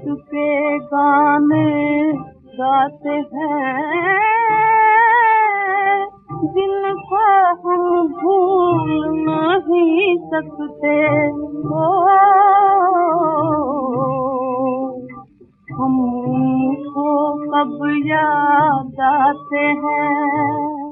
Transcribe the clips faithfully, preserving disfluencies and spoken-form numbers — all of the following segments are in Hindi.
इश्क के गाने गाते हैं जिनको हम भूल नहीं सकते हो, हमको कब याद आते हैं।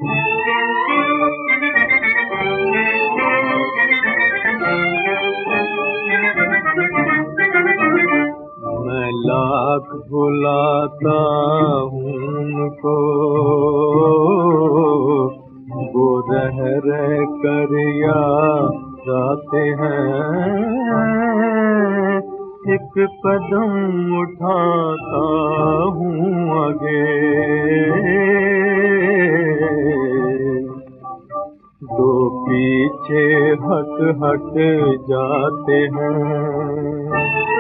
मैं लाख भुलाता हूँ उनको, वो रह रह कर याद आते हैं। एक कदम उठाता हूँ आगे, दो पीछे हट हट जाते हैं।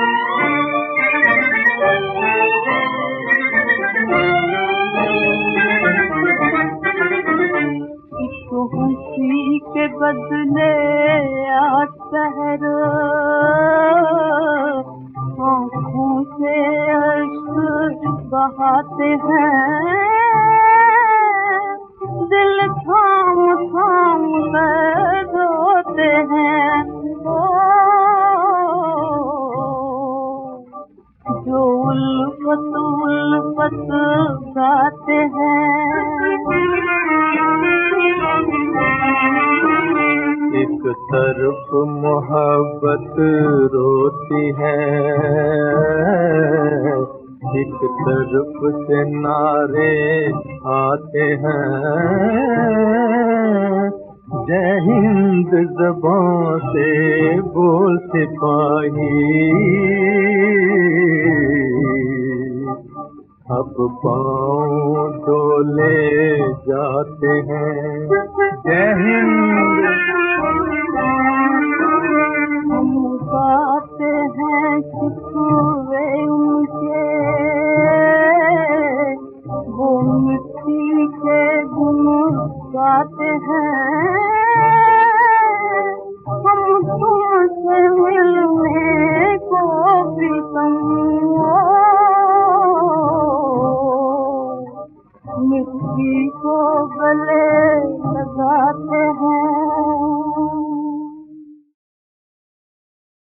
खुशी के बदले आज शहर आँखों से अश्क बहाते हैं, दिल थाम थाम कर रोते हैं। ओ, जो उल्फत उल्फत गाते हैं। एक तरफ मोहब्बत रोती है, एक तरफ से नारे आते हैं। जय हिंद ज़बां से बोल सिपाही, अब पाँव डोले जाते हैं। जय हिंद। हम गाते हैं शिकवे उनके, वो मिट्टी के गुन गाते हैं। हम तुमसे मिलने को प्रीतम मिट्टी को गले लगाते हैं।